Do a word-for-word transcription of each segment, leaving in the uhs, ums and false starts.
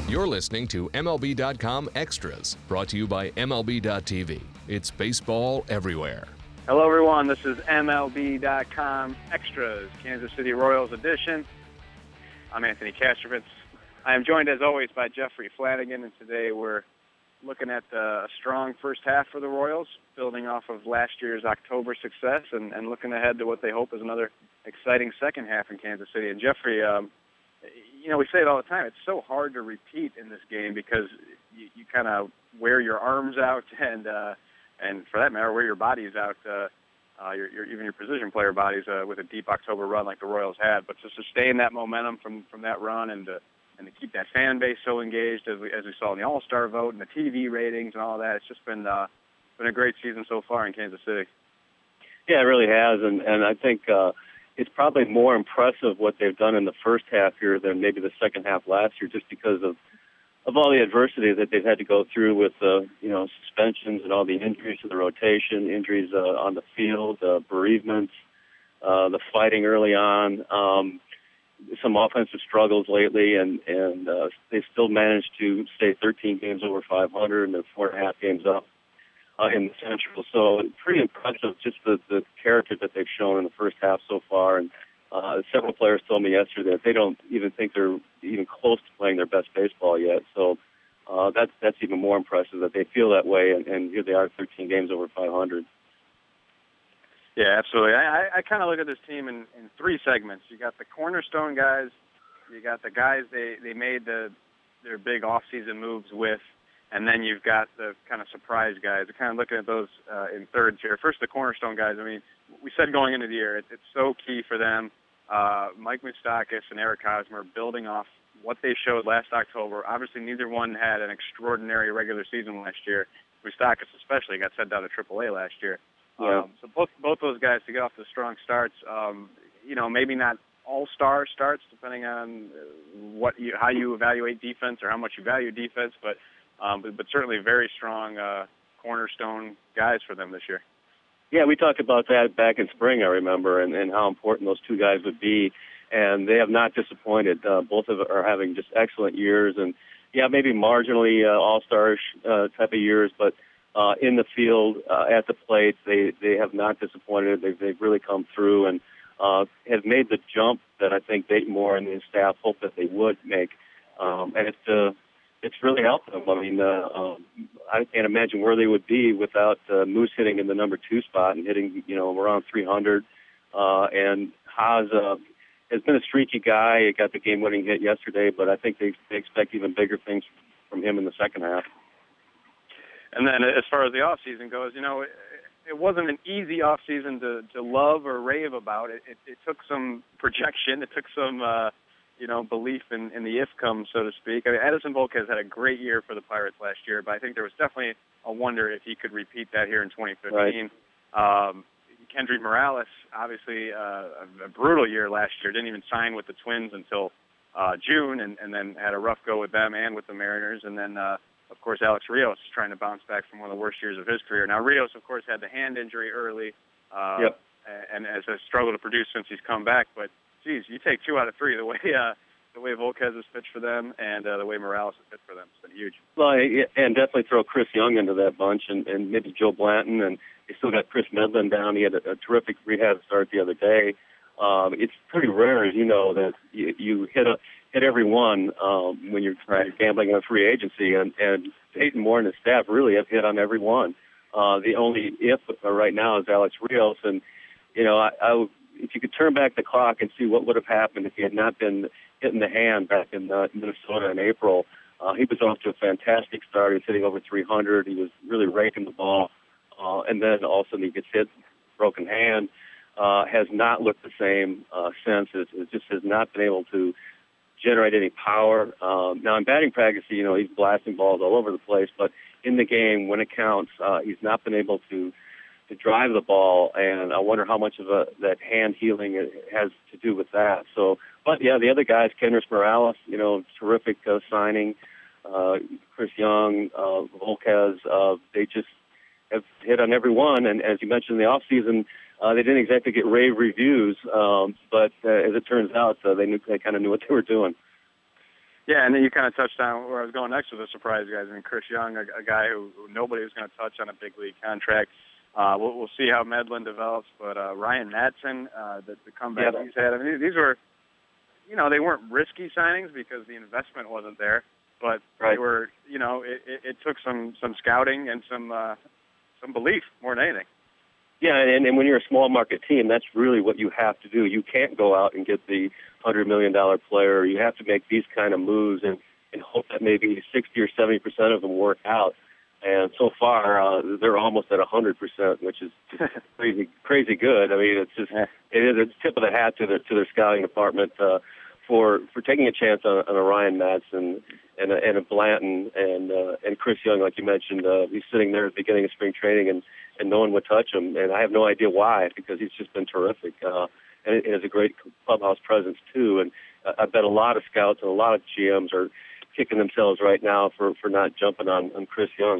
You're listening to M L B dot com Extras, brought to you by M L B dot T V. It's baseball everywhere. Hello, everyone. This is M L B dot com Extras, Kansas City Royals edition. I'm Anthony Kastrovitz. I am joined, as always, by Jeffrey Flanagan, and today we're looking at uh, a strong first half for the Royals, building off of last year's October success, and, and looking ahead to what they hope is another exciting second half in Kansas City. And Jeffrey, um, you know, we say it all the time, it's so hard to repeat in this game because you, you kind of wear your arms out and, uh, and for that matter, wear your bodies out, uh, uh, your, your, even your position player bodies uh, with a deep October run like the Royals had. But to sustain that momentum from, from that run and to, and to keep that fan base so engaged as we, as we saw in the All-Star vote and the T V ratings and all that, it's just been uh, been a great season so far in Kansas City. Yeah, it really has, and, and I think uh, it's probably more impressive what they've done in the first half here than maybe the second half last year, just because of of all the adversity that they've had to go through with, uh, you know, suspensions and all the injuries to the rotation, injuries uh, on the field, uh, bereavements, uh, the fighting early on, um, some offensive struggles lately, and, and uh, they still managed to stay thirteen games over five hundred and then four and a half games up uh, in the Central. So pretty impressive, just the, the character that they've shown in the first half so far. And Uh, several players told me yesterday that they don't even think they're even close to playing their best baseball yet. So uh, that's that's even more impressive that they feel that way, and, and here they are, thirteen games over five hundred. Yeah, absolutely. I, I kind of look at this team in, in three segments. You got the cornerstone guys, you got the guys they, they made the their big off-season moves with, and then you've got the kind of surprise guys. We're kind of looking at those uh, in third tier. First, the cornerstone guys. I mean, we said going into the year, it, it's so key for them. Uh, Mike Moustakas and Eric Hosmer building off what they showed last October. Obviously, neither one had an extraordinary regular season last year. Moustakas especially got sent down to triple A last year. Yeah. Um, so both both those guys to get off to strong starts. Um, you know, maybe not all-star starts, depending on what you, how you evaluate defense or how much you value defense, but um, but, but certainly very strong uh, cornerstone guys for them this year. Yeah, we talked about that back in spring, I remember, and, and how important those two guys would be, and they have not disappointed. Uh, both of them are having just excellent years, and, yeah, maybe marginally uh, all-star uh, type of years, but uh, in the field, uh, at the plate, they, they have not disappointed. They've, they've really come through and uh, have made the jump that I think Dayton Moore and his staff hoped that they would make, um, and it's uh, it's really helped them. I mean, uh, um, I can't imagine where they would be without uh, Moose hitting in the number two spot and hitting, you know, around three hundred. Uh, and Haas uh, has been a streaky guy. He got the game-winning hit yesterday, but I think they, they expect even bigger things from him in the second half. And then as far as the offseason goes, you know, it, it wasn't an easy offseason to, to love or rave about. It, it, it took some projection. It took some uh, you know, belief in, in the if come, so to speak. I mean, Edinson Volquez had a great year for the Pirates last year, but I think there was definitely a wonder if he could repeat that here in twenty fifteen. Right. Um, Kendry Morales, obviously uh, a, a brutal year last year, didn't even sign with the Twins until uh, June, and, and then had a rough go with them and with the Mariners. And then, uh, of course, Alex Rios is trying to bounce back from one of the worst years of his career. Now, Rios, of course, had the hand injury early, uh, yep. and has struggled to produce since he's come back, but geez, you take two out of three. The way uh, the way Volquez has pitched for them and uh, the way Morales has pitched for them, it's been huge. Well, and definitely throw Chris Young into that bunch, and, and maybe Joe Blanton, and they still got Chris Medlin down. He had a, a terrific rehab start the other day. Um, it's pretty rare, as you know, that you, you hit a, hit every one um, when you're right. gambling on free agency, and, and Dayton Moore and his staff really have hit on every one. Uh, the only if right now is Alex Rios, and you know, I, I if you could turn back the clock and see what would have happened if he had not been hitting the hand back in uh, Minnesota in April, uh, he was off to a fantastic start. He was hitting over three hundred. He was really raking the ball. Uh, and then all of a sudden he gets hit, broken hand, uh, has not looked the same uh, since. It, it just has not been able to generate any power. Um, now in batting practice, you know, he's blasting balls all over the place, but in the game, when it counts, uh, he's not been able to to drive the ball, and I wonder how much of a, that hand healing has to do with that. So, but yeah, the other guys, Kendrys Morales, you know, terrific uh, signing, uh, Chris Young, uh, Volquez, uh, they just have hit on every one, and as you mentioned in the offseason, uh, they didn't exactly get rave reviews, um, but uh, as it turns out, uh, they knew they kind of knew what they were doing. Yeah, and then you kind of touched on where I was going next with the surprise guys. I mean, Chris Young, a, a guy who, who nobody was going to touch on a big league contract. Uh, we'll, we'll see how Medlin develops, but uh, Ryan Madsen, uh, the, the comeback Yeah. he's had. I mean, these were, you know, they weren't risky signings because the investment wasn't there, but Right. they were, you know, it, it, it took some some scouting and some uh, some belief more than anything. Yeah, and, and when you're a small market team, that's really what you have to do. You can't go out and get the hundred million dollar player. You have to make these kind of moves and, and hope that maybe sixty or seventy percent of them work out. And so far, uh, they're almost at a hundred percent, which is just crazy, crazy good. I mean, it's just it is it's tip of the hat to their to their scouting department uh, for for taking a chance on, on a Ryan Madsen and a, and a Blanton and uh, and Chris Young, like you mentioned. Uh, he's sitting there at the beginning of spring training and. and no one would touch him, and I have no idea why, because he's just been terrific, uh, and he has a great clubhouse presence, too, and uh, I bet a lot of scouts and a lot of G Ms are kicking themselves right now for, for not jumping on, on Chris Young.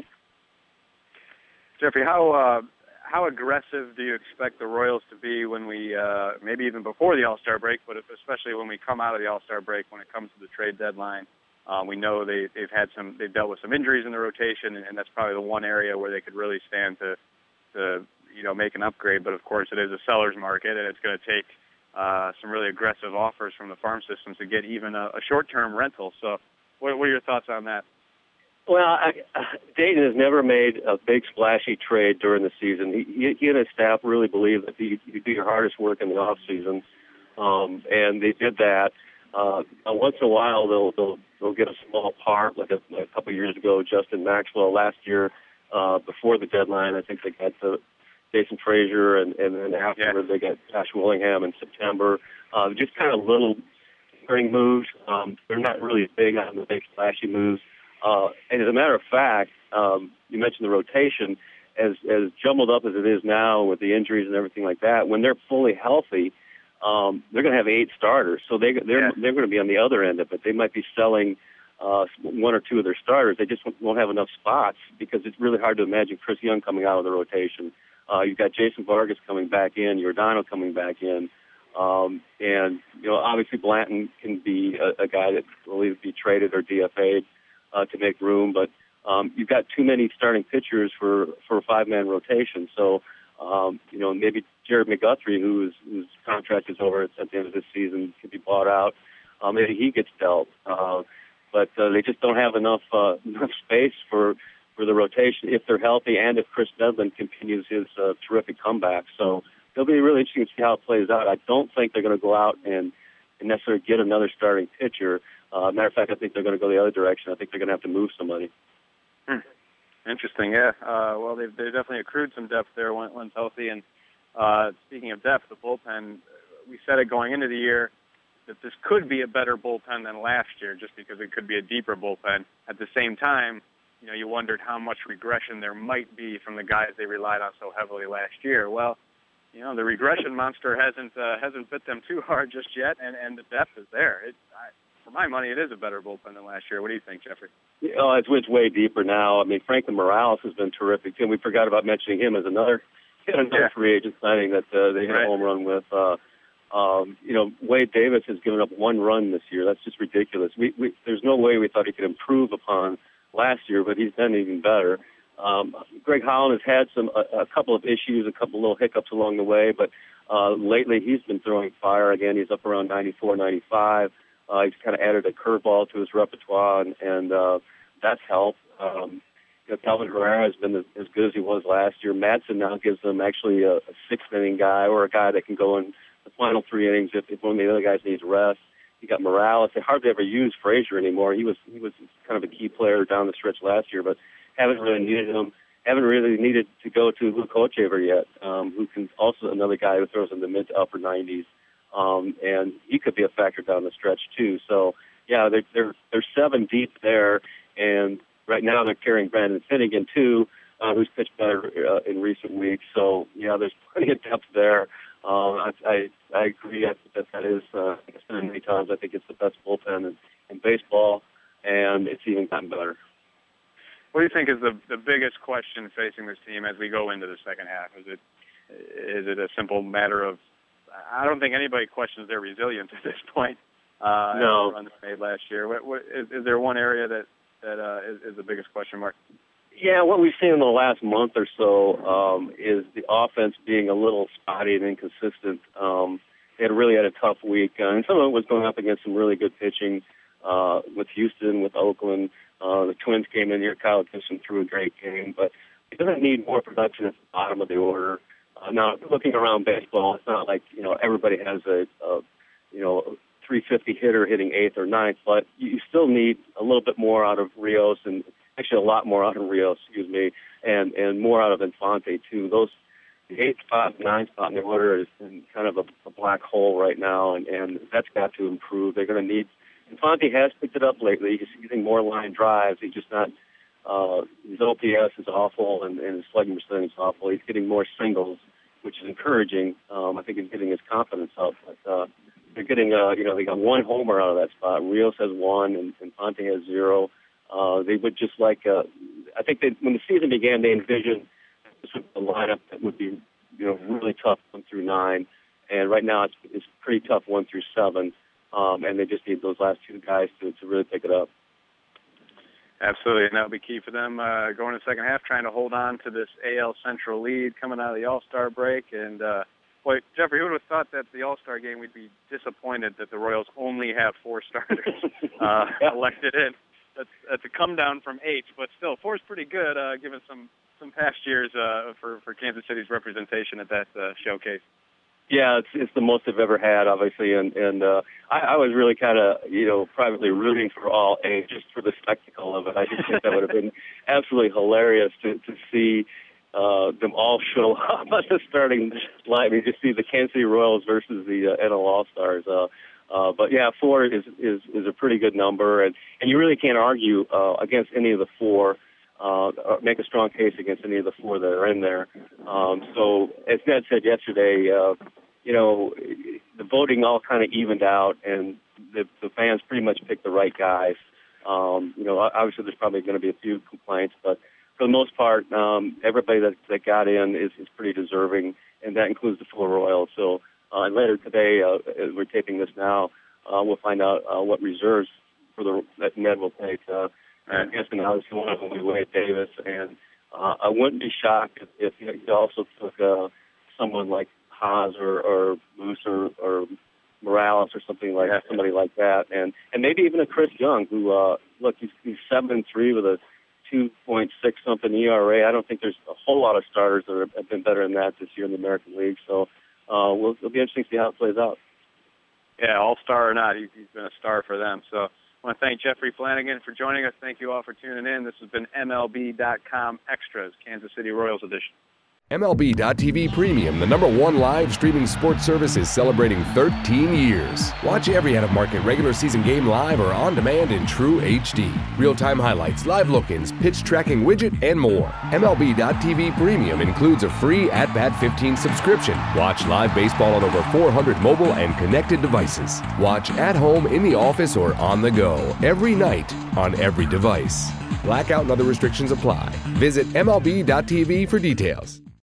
Jeffrey, how uh, how aggressive do you expect the Royals to be when we, uh, maybe even before the All-Star break, but especially when we come out of the All-Star break when it comes to the trade deadline? Uh, we know they, they've had some, they've dealt with some injuries in the rotation, and, and that's probably the one area where they could really stand to, to you know, make an upgrade. But of course, it is a seller's market, and it's going to take uh, some really aggressive offers from the farm systems to get even a, a short-term rental. So, what, what are your thoughts on that? Well, I, uh, Dayton has never made a big splashy trade during the season. He, he and his staff really believe that you, you do your hardest work in the off season, um, and they did that. Uh, once in a while, they'll they'll they'll get a small part, like a, like a couple of years ago, Justin Maxwell. Last year, uh, before the deadline, I think they got the Jason Frazier, and and then afterward yeah. they got Josh Willingham in September. Uh, just kind of little spring moves. Um, they're not really big on the big splashy moves. Uh, and as a matter of fact, um, you mentioned the rotation. As as jumbled up as it is now with the injuries and everything like that, when they're fully healthy, um, they're going to have eight starters. So they they're yeah. they're going to be on the other end of it. They might be selling uh, one or two of their starters. They just won't have enough spots because it's really hard to imagine Chris Young coming out of the rotation. Uh, you've got Jason Vargas coming back in, Giordano coming back in, um, and you know obviously Blanton can be a, a guy that will either be traded or D F A'd uh, to make room, but um, you've got too many starting pitchers for, for a five-man rotation. So um, you know maybe Jared McGuthrie, whose whose contract is over at, at the end of this season, can be bought out. Uh, maybe he gets dealt, uh, but uh, they just don't have enough uh, enough space for. for the rotation if they're healthy and if Chris Medlin continues his uh, terrific comeback. So it'll be really interesting to see how it plays out. I don't think they're going to go out and, and necessarily get another starting pitcher. Uh, matter of fact, I think they're going to go the other direction. I think they're going to have to move somebody. Hmm. Interesting, yeah. Uh, well, they've, they've definitely accrued some depth there when, when healthy. And uh, speaking of depth, the bullpen, we said it going into the year that this could be a better bullpen than last year just because it could be a deeper bullpen. At the same time, you know, you wondered how much regression there might be from the guys they relied on so heavily last year. Well, you know, the regression monster hasn't uh, hasn't bit them too hard just yet, and, and the depth is there. It, I, for my money, it is a better bullpen than last year. What do you think, Jeffrey? Oh, it's, it's way deeper now. I mean, Franklin Morales has been terrific, and we forgot about mentioning him as another, another yeah. free agent signing that uh, they hit right. a home run with. Uh, um, you know, Wade Davis has given up one run this year. That's just ridiculous. We, we, there's no way we thought he could improve upon last year, but he's done even better. Um, Greg Holland has had some a, a couple of issues, a couple of little hiccups along the way, but uh, lately he's been throwing fire again. He's up around ninety-four, ninety-five. Uh, he's kind of added a curveball to his repertoire, and, and uh, that's helped. Um, you know, Calvin Herrera has been as, as good as he was last year. Madsen now gives them actually a, a sixth-inning guy or a guy that can go in the final three innings if, if one of the other guys needs rest. You got Morales. They hardly ever use Frazier anymore. He was he was kind of a key player down the stretch last year, but haven't really needed him. Haven't really needed to go to Luke Hochevar yet, um, who can also another guy who throws in the mid to upper nineties, um, and he could be a factor down the stretch too. So yeah, they're they're they're seven deep there, and right now they're carrying Brandon Finnegan too, uh, who's pitched better uh, in recent weeks. So yeah, there's plenty of depth there. Um, I, I I agree. I think that that is. Uh, like I said many times, I think it's the best bullpen in, in baseball, and it's even gotten better. What do you think is the the biggest question facing this team as we go into the second half? Is it is it a simple matter of? I don't think anybody questions their resilience at this point. Uh, no. The run they made last year. What, what, is, is there one area that that uh, is, is the biggest question mark? Yeah, what we've seen in the last month or so um, is the offense being a little spotty and inconsistent. Um, they had really had a tough week, uh, and some of it was going up against some really good pitching uh, with Houston, with Oakland. Uh, the Twins came in here. Kyle Gibson threw a great game, but it doesn't need more production at the bottom of the order. Uh, now, looking around baseball, it's not like, you know, everybody has a, a you know, three fifty hitter hitting eighth or ninth, but you still need a little bit more out of Rios, and actually a lot more out of Rios, excuse me, and, and more out of Infante, too. Those the eighth spot, ninth spot in the order is in kind of a, a black hole right now, and, and that's got to improve. They're going to need Infante has picked it up lately. He's getting more line drives. He's just not uh, his O P S is awful, and, and his slugging percentage is awful. He's getting more singles, which is encouraging. Um, I think he's getting his confidence up. But uh, they're getting, uh, you know, they got one homer out of that spot. Rios has one, and Infante has zero. Uh, they would just like, uh, I think they, when the season began, they envisioned this would be a lineup that would be, you know, really tough one through nine. And right now it's, it's pretty tough one through seven. Um, and they just need those last two guys to, to really pick it up. Absolutely, and that'll be key for them uh, going to the second half, trying to hold on to this A L Central lead coming out of the All-Star break. And, uh, boy, Jeffrey, who would have thought that the All-Star game we'd be disappointed that the Royals only have four starters uh, elected in. That's, that's a come down from eight, but still, four is pretty good, uh, given some, some past years uh, for, for Kansas City's representation at that uh, showcase. Yeah, it's it's the most they've ever had, obviously, and and uh, I, I was really kind of, you know, privately rooting for all eight just for the spectacle of it. I just think that would have been absolutely hilarious to to see uh, them all show up on the starting line. I mean, just see the Kansas City Royals versus the uh, N L All-Stars. Uh, uh, but yeah, four is, is is a pretty good number, and and you really can't argue uh, against any of the four. Uh, make a strong case against any of the four that are in there. Um, so, as Ned said yesterday, uh, you know, the voting all kind of evened out, and the, the fans pretty much picked the right guys. Um, you know, obviously there's probably going to be a few complaints, but for the most part, um, everybody that, that got in is, is pretty deserving, and that includes the four Royals. So, uh, and later today, uh, as we're taping this now, uh, we'll find out uh, what reserves for the that Ned will take. Uh, I'm guessing obviously one of them will be Wade Davis, and uh, I wouldn't be shocked if, if he also took uh, someone like Haas or, or Moose or, or Morales or something like somebody like that, and and maybe even a Chris Young, who uh, look he's, he's seven and three with a two point six something E R A. I don't think there's a whole lot of starters that have been better than that this year in the American League. So uh, we'll, it'll be interesting to see how it plays out. Yeah, all star or not, he's, he's been a star for them. So. I want to thank Jeffrey Flanagan for joining us. Thank you all for tuning in. This has been M L B dot com Extras, Kansas City Royals edition. M L B dot T V Premium, the number one live streaming sports service, is celebrating thirteen years. Watch every out-of-market regular season game live or on demand in true H D. Real-time highlights, live look-ins, pitch tracking widget, and more. M L B dot T V Premium includes a free At Bat fifteen subscription. Watch live baseball on over four hundred mobile and connected devices. Watch at home, in the office, or on the go every night on every device. Blackout and other restrictions apply. Visit M L B dot T V for details.